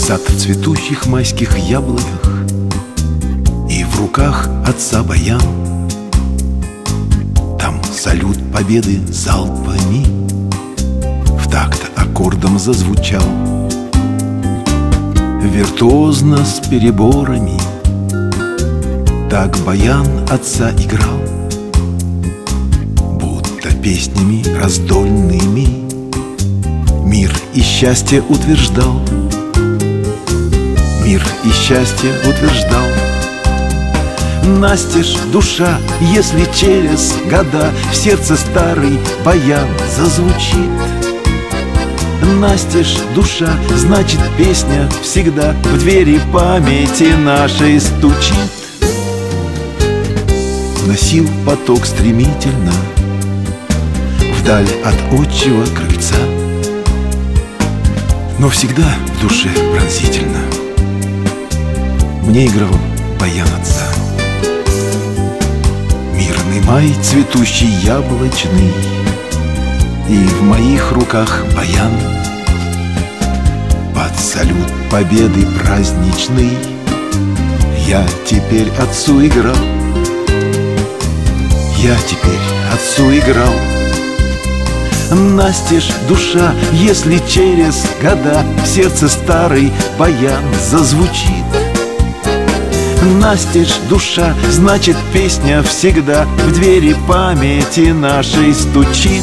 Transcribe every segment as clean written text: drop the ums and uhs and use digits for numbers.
Сад в цветущих майских яблонях, и в руках отца баян. Там салют победы залпами в такт аккордом зазвучал. Виртуозно с переборами так баян отца играл, будто песнями раздольными мир и счастье утверждал. Мир и счастье утверждал. Настежь душа, если через года в сердце старый баян зазвучит. Настежь душа, значит песня всегда в двери памяти нашей стучит. Носил поток стремительно вдаль от отчего крыльца, но всегда в душе пронзительно мне играл баян отца. Мирный май, цветущий яблочный, и в моих руках баян. Под салют победы праздничный я теперь отцу играл. Я теперь отцу играл. Настежь душа, если через года в сердце старый баян зазвучит. Настежь душа, значит песня всегда в двери памяти нашей стучит.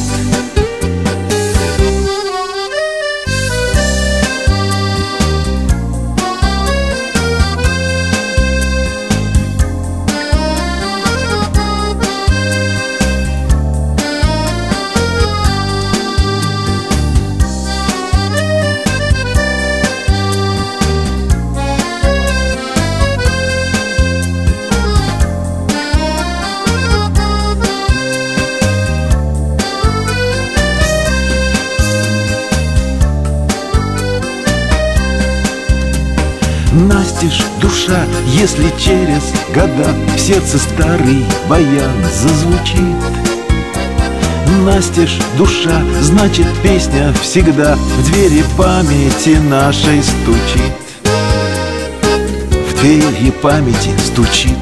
Настежь душа, если через года в сердце старый баян зазвучит. Настежь душа, значит песня всегда в двери памяти нашей стучит. В двери памяти стучит.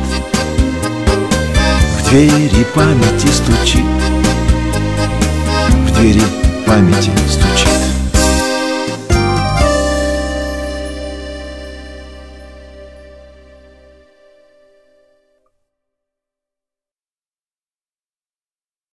В двери памяти стучит. В двери памяти стучит.